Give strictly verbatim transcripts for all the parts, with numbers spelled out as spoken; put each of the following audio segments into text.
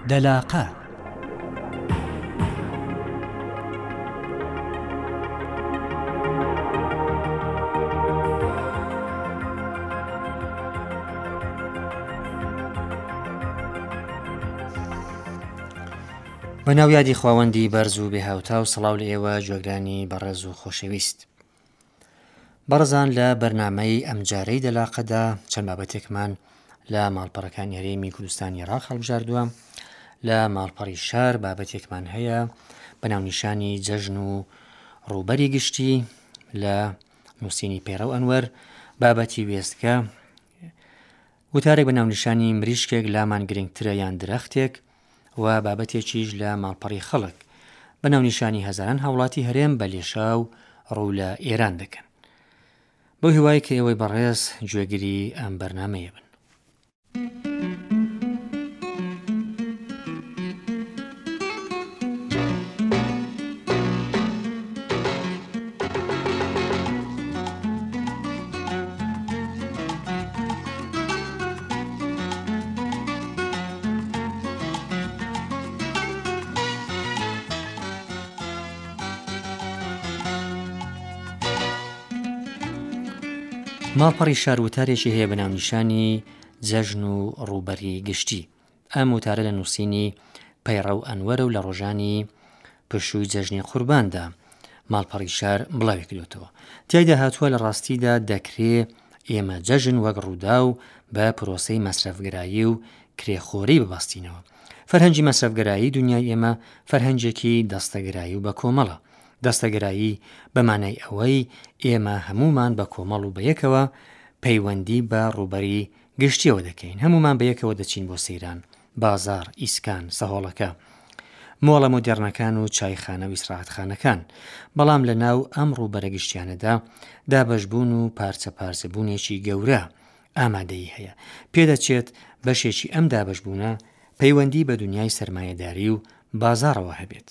دەلاقە. بەناو یادی خواوەندی بەرز و بێهاوتا و سڵاو لە ئێوە جوێگرانی بەڕێز و خۆشەویست. بەڕزان لە بەرنامەی ئەمجارەی دەلاقەدا چەند بابەتێکمان لە ماڵپەڕەکان هەرێمی کوردستانی عێراق هەڵبژاردووە. لە ماڵپەڕی شار بابەتێکمان هەیە بەناونیشانی جەژن و ڕووبەری گشتی لە نووسینی پێڕەو ئەنوەر، بابەتی وێستگە وتارێک بەناونیشانی مریشکێک لامان گرنگترە یان درەختێک، و بابەتێکیش لە ماڵپەڕی خەڵک بەناونیشانی هەزاران هاوڵاتی هەرێم بە لێشا و ڕوو لە ئێران دەکەن. بۆ هیوای کە ئێوەی بەڕێز گوێگری ئەم بەرنامەیە بن. ماڵپەڕی شار وتارێکی هەیە بەناونیشانی جەژن و ڕووبەری گشتی. ئەم وتارە لە نووسینی پەیڕەو ئەنوەرە و لە ڕۆژانی پشووی جەژنی قورباندا ماڵپەڕی شار بڵاوی کردوتەوە. تیایدا هاتووە لە ڕاستیدا دەکرێ ئێمە جەژن وەک ڕوودا و بە پرۆسەی مەسرەفگرایی و کرێخۆری ببەستینەوە. فەرهەنگی مەسرەفگرایی دنیای ئێمە فەرهەنگێکی دەستەگرایی و بە کۆمەڵە. دەستەگرایی بەمانای ئەوەی ئێمە هەمومان بە کۆمەڵ و بەیەکەوە پەیوەندی بە ڕووبەری گشتیەوە دەکەین. هەمومان بەیەکەوە دەچین بۆ سەیران، بازار، ئیسکان، سەهۆڵەکە، مۆڵە مۆدێڕنەکان و چایخانە و ئیسراحەتخانەکان. بەڵام لە ناو ئەم ڕووبەرە گشتیانەدا دابەشبوون و پارچە پارچەبوونێکی گەورە ئامادەیی هەیە. پێدەچێت بەشێکی ئەم دابەشبوونە پەیوەندی بە دنیای سەرمایەداری و بازاڕەوە هەبێت.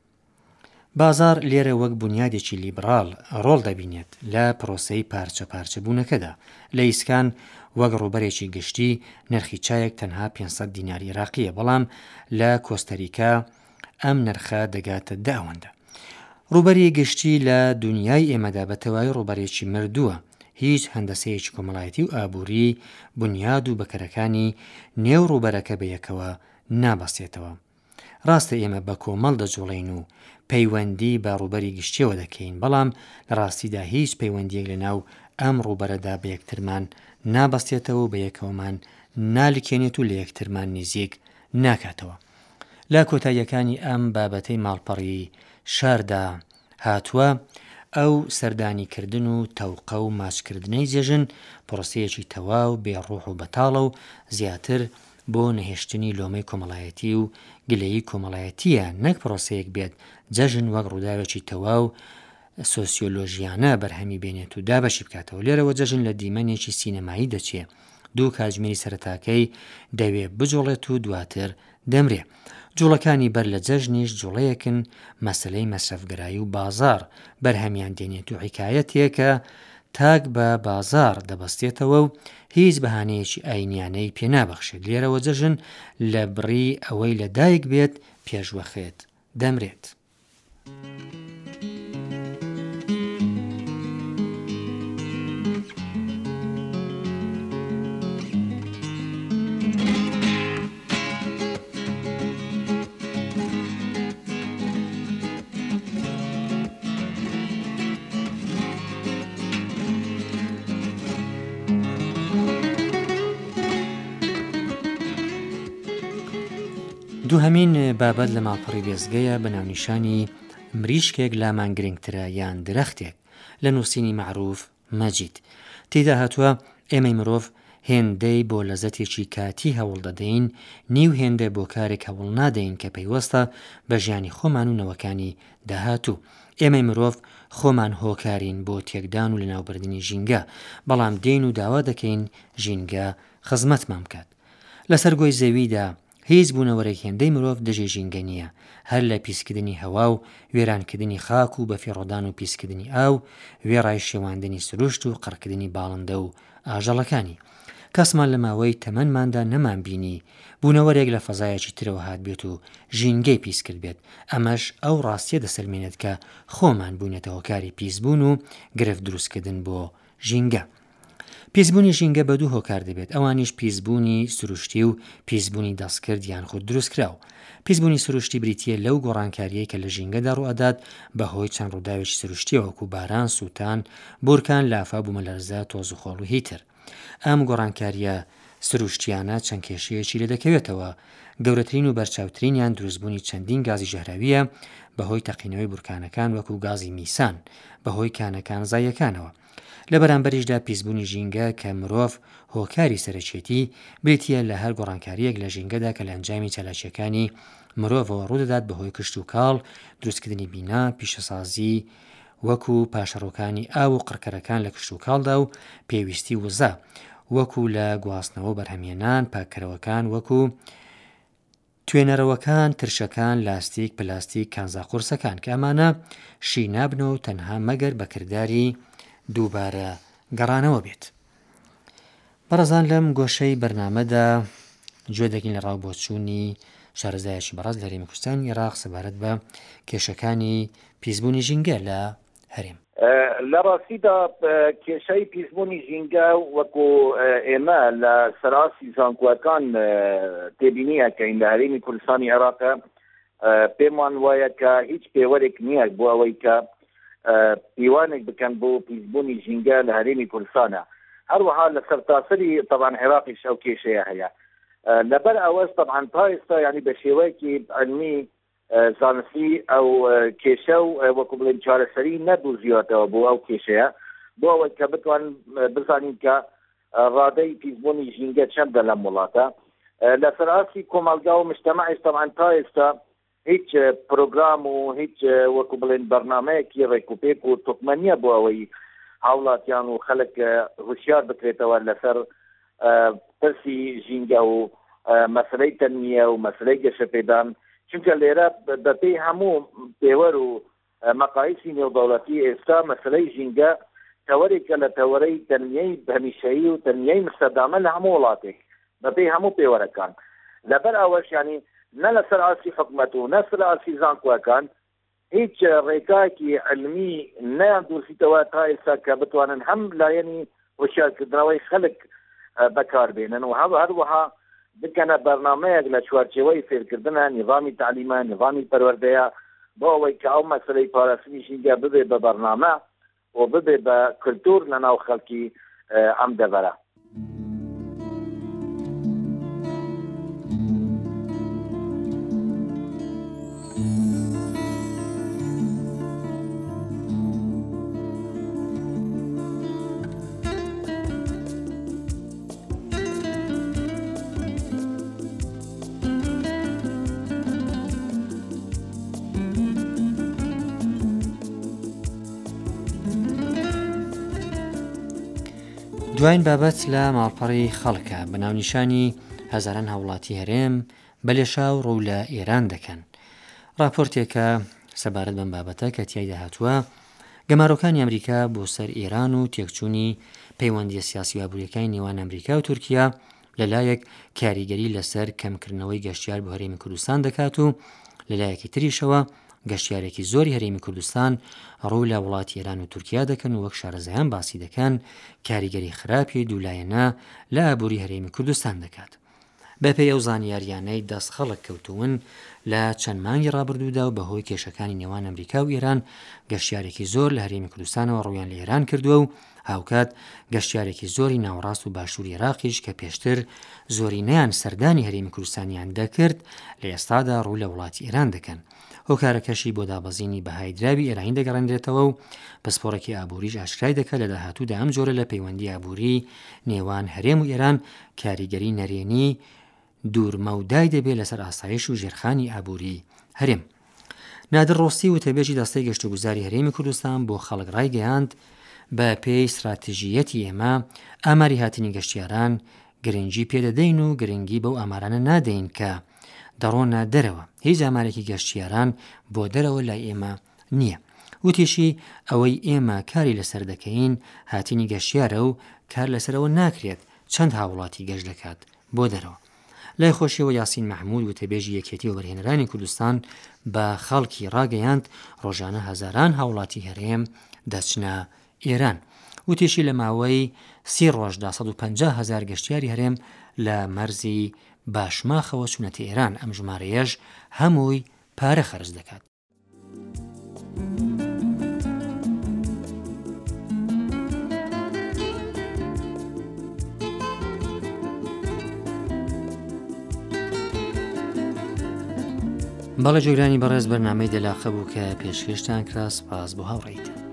بازار لێرە وەک بنیادێکی لیبرال ڕۆڵ دەبینێت لە پرۆسەی پارچە پارچەبوونەکەدا. لە ئیسکان وەک ڕووبەرێکی گشتی نرخی چایەک تەنها پێنجسەد دیناری عێراقیە، بەڵام لە کۆستەریکا ئەم نرخە دەگاتە دە ئەوەندە. ڕووبەری گشتی لە دنیای ئێمەدا بە تەواوی ڕووبەرێکی مردووە. هیچ هەندەسەیەکی کۆمەڵایەتی و ئابووری بنیاد و بەکەرەکانی نێو ڕووبەرەکە بەیەکەوە نابەستێتەوە. ڕاستە ئێمە بە کۆمەڵ دەجوڵین و پەیوەندی بە ڕووبەری گشتیەوە دەکەین، بەڵام لە ڕاستیدا هیچ پەیوەندیەک لە ناو ئەم ڕووبەرەدا بە یەکترمان نابەستێتەوە و بە یەکەوەمان نالیکێنێت و لە یەکترمان نزیک ناکاتەوە. لە کۆتاییەکانی ئەم بابەتەی ماڵپەڕی شاردا هاتووە ئەو سەردانیکردن و تەوقە و ماچکردنەی جێژن پرۆسەیەکی تەواو بێڕوح و بەتاڵە و زیاتر بۆ نەهێشتنی لۆمەی کۆمەڵایەتی و گلەیی کۆمەڵایەتیە، نەک پرۆسەیەک بێت جەژن وەک ڕووداوێکی تەواو سۆسیۆلۆژیانە بەرهەمی بێنێت و دابەشی بکاتەوە. لێرەوە جەژن لە دیمەنێکی سینەمایی دەچێ، دوو کاتژمێری سەرەتاکەی دەوێ بجوڵێت و دواتر دەمرێ. جوڵەکانی بەر لە جەژنیش جوڵەیەکن مەسلەی مەسرەفگرایی و بازار بەرهەمیان دێنێت و حیکایەتێکە تاک بە بازار دەبەستێتەوە و هیچ بەهانەیەکی ئاینیانەی پێنابەخشێت. لێرەوە جەژن لە بڕی ئەوەی لەدایک بێت پێشوەخێت دەمرێت. دووهەمین بابەت لە ماڵپەڕی وێستگەیە بەناونیشانی مریشکێک لامان گرنگترە یان درەختێک لە نووسینی معروف مەجید. تێدا هاتووە ئێمەی مرۆڤ هێندەی بۆ لەزەتێکی کاتی هەوڵ دەدەین، نیو هێندە بۆ کارێک هەوڵ نادەین کە پەیوەستە بە ژیانی خۆمان و نەوەکانی داهاتوو. ئێمەی مرۆڤ خۆمان هۆکارین بۆ تێکدان و لەناوبردنی ژینگە، بەڵام دێین و داوا دەکەین ژینگە خزمەتمان بکات. لەسەر گۆی زەویدا هیچ بوونەوەرێک هێندەی مرۆڤ دژی ژینگە نییە، هەر لە پیسکردنی هەوا و وێرانکردنی خاک و بەفیڕۆدان و پیسکردنی ئاو، وێڕای شێواندنی سروشت و قڕکردنی باڵندە و ئاژەڵەکانی. کەسمان لە ماوەی تەمەنماندا نەمان بینی بوونەوەرێک لە فەزایەکی ترەوە هات بێت و ژینگەی پیس کرد بێت. ئەمەش ئەو ڕاستیە دەسەلمێنێت کە خۆمان بوونێتە هۆکاری پیسبوون و گرفت دروستکردن بۆ ژینگە. پیسبوونی ژینگە بە دوو هۆکار دەبێت، ئەوانیش پیسبوونی سروشتی و پیسبوونی دەستکرد یان خود دروستکراو. پیسبوونی سروشتی بریتیە لەو گۆڕانکاریەی کە لە ژینگەدا ڕوئەدات بەهۆی چەند ڕووداوێکی سروشتیە وەکو باران، سووتان، بورکان، لافا، بوومەلەرزە، تۆزوخۆڵ و هیتر. ئەم گۆڕانکاریە سروشتیانە چەند کێشەیەکی لێ دەکەوێتەوە. گەورەترین و بەرچاوترینیان دروستبوونی چەندین گازی ژەهراویە بەهۆی تەقینەوەی بورکانەکان وەکو گازی میسان بەهۆی کانەکان زایەکانەوە. لە بەرامبەریشدا پیسبوونی ژینگە کە مرۆڤ هۆکاری سەرەکێتی بریتیە لە هەر گۆڕانکاریەک لە ژینگەدا کە لە ئەنجامی چالاکیەکانی مرۆڤەوە ڕوودەدات بەهۆی کشت و کاڵ، دروستکردنی بینا، پیشەسازی وەکو پاشەڕۆکانی ئاو و قڕکەرەکان لە کشت و کاڵدا و پێویستی وزە وەکو لە گواستنەوە بەرهەمێنان، پاکەرەوەکان وەکو توێنەرەوەکان، ترشەکان، لاستیک، پلاستیک، کانزا قورسەکان کە ئەمانە شی نابنەوە تەنها مەگەر بەکردداری دووبارە گەڕانەوە بێت. بەڕێزان لەم گۆشەی بەرنامەدا گوێ دەگرین لە ڕاوبۆچوونی شارەزایەکی بەڕاست لە هەرێمی کوردستانی عێراق سەبارەت بە کێشەکانی پیسبوونی ژینگە لە هەرێم. لە ڕاستیدا کێشەی پیسبوونی ژینگە وەکو ئێمە لە سەراسی زانکۆەکان تێبینیەکەین لە هەرێمی کوردستانی عێراقە پێم وایە کە هیچ پێوەرێک نییە بۆ ئەوەی کە پیوانێک بکەن بۆ پیسبوونی ژینگە لە هەرێمی کوردستانە. هەروەها لە سەرتاسەری طبعا عێراقیش ئەو کێشەیە هەیە. لەبەر ئەوەش طبعا تا ئێستا ینی بە شێوەیەکی علمی زانستی ئەو کێشە و وەکو بڵێن چارەسەری نەدۆزیوەتەوە بۆ ئەو کێشەیە بۆ ئەوەی کە بتوان بزانین کە ڕادەی پیسبوونی ژینگە چەندە لەم وڵاتە. لە سەراسی کۆمەلگا و مجتەمەعیش طبعا تا ئێستا هیچ پرۆگرام و هیچ وەکو بڵێن بەرنامەیەکی ڕێکوپێک و تۆکمەنیە بۆ ئەوەی هاوڵاتیان و خەڵک هوشیار بکرێتەوە لەسەر پرسی ژینگە و مەسلەی تەنمیە و مەسلەی گەشەپێدان، چونکە لێرە بەپێی هەموو پێوەر و مەقایسی نێودەوڵەتی ئێستا مەسلەی ژینگە تەوەرێکە لە تەوەرەی تەنمیەی هەمیشەیی و تەنمیەی مستەدامە لە هەموو وڵاتێک بەپێی هەموو پێوەرەکان. لەبەر ئەوەش ینی نە لە سەر ئاسی حکومەت و نە سەر ئاسی زانکۆەکان هیچ ڕێگایەکی علمی نەیان دروستیتەوە تا ئێستا کە بتوانن هەم لایەنی هۆشیارکردنەوەی خەڵک بەکاربێنن و هەروەها بکەنە بەرنامەیەک لە چوارچێوەی فێرکردنە نظامی تعلیمە، نظامی پەروەردەیە بۆ ئەوەی کە ئەو مەسلەی پاراستنی ژینگە ببێ بە بەرنامە و ببێ بە کلتور لە ناو خەڵکی ئەم دەڤەرە. دوایین بابەت لە ماڵپەڕی خەڵکە بە ناونیشانی هەزاران هاوڵاتی هەرێم بەلێشا و ڕوو لە ئێران دەکەن. راپۆرتێکە سەبارەت بەم بابەتە کە تیایدا هاتووە گەمارۆکانی ئەمریکا بۆ سەر ئێران و تێکچوونی پەیوەندیە سیاسی و ئابوووریەکانی نێوان ئەمریکا و تورکیا لەلایەک کاریگەری لەسەر کەمکردنەوەی گەشتیار بۆ هەرێمی کوردستان دەکات و لەلایەکی تریشەوە گەشتیارێکی زۆری هەرێمی کوردستان ڕوو لە وڵاتی ئێران و تورکیا دەکەن و وەک شارەزایان باسی دەکەن کاریگەری خراپی دوولایەنە لە ئابووری هەرێمی کوردستان دەکات. بەپێی ئەو زانیاریانەی دەست خەڵک کەوتوون لە چەند مانگی ڕابردوودا و بەهۆی کێشەکانی نێوان ئەمریکا و ئێران گەشتیارێکی زۆر لە هەرێمی کوردستانەوە ڕوویان لە ئێران کردووە و هاوکات گەشتیارێکی زۆری ناوەڕاست و باشووری عێراقیش کە پێشتر زۆرینەیان سەردانی هەرێمی کوردستانیان دەکرد لە ئێستادا ڕوو لە وڵاتی ئێران دەکەن. هۆکارەکەشی بۆ دابەزینی بەهای دراوی ئێرانی دەگەڕێنرێتەوە و پسپۆڕێکی ئابووریش ئاشکرای دەکات لە داهاتوودا ئەم جۆرە لە پەیوەندی ئابووری نێوان هەرێم و ئێران کاریگەری نەرێنی دوورمەودای دەبێت لەسەر ئاسایش و ژێرخانی ئابووری هەرێم. نادر ڕۆستی و تێبێژی دەستەی گەشتوگوزاری هەرێمی کوردستان بۆ خەڵک ڕایگەیاند بە پێی استراتیژیەتی ئێمە ئاماری هاتنی گەشتیاران گرنگی پێدەدەین و گرنگی بەو ئامارانە نادەین کە دەڕۆنە دەرەوە. هیچ ئامارێکی گەشتیاران بۆ دەرەوە لای ئێمە نییە. وتیشی ئەوەی ئێمە کاری لەسەر دەکەین هاتنی گەشتیارە و کار لەسەرەوە ناکرێت چەند هاوڵاتی گەشت دەکات بۆ دەرەوە. لای خۆشیەوە یاسین مەحموود وتەبێژی یەکێتی و بەرهێنەرانی کوردستان بە خەڵکی ڕاگەیاند ڕۆژانە هەزاران هاوڵاتی هەرێم دەچنە ئێران. وتیشی لە ماوەی سی ڕۆژدا سەد و پەنجا هەزار گەشتیاری هەرێم لە مەرزی باشماخەوە چونەتە ئێران. ئەم ژمارەیەش هەمووی پارە خەرج دەکات. بەڵێ جۆگرانی بەڕێز بەرنامەی دەلاقە بوو کە پێشکەشتان کرا. سپاس بۆ هاوڕێیتان.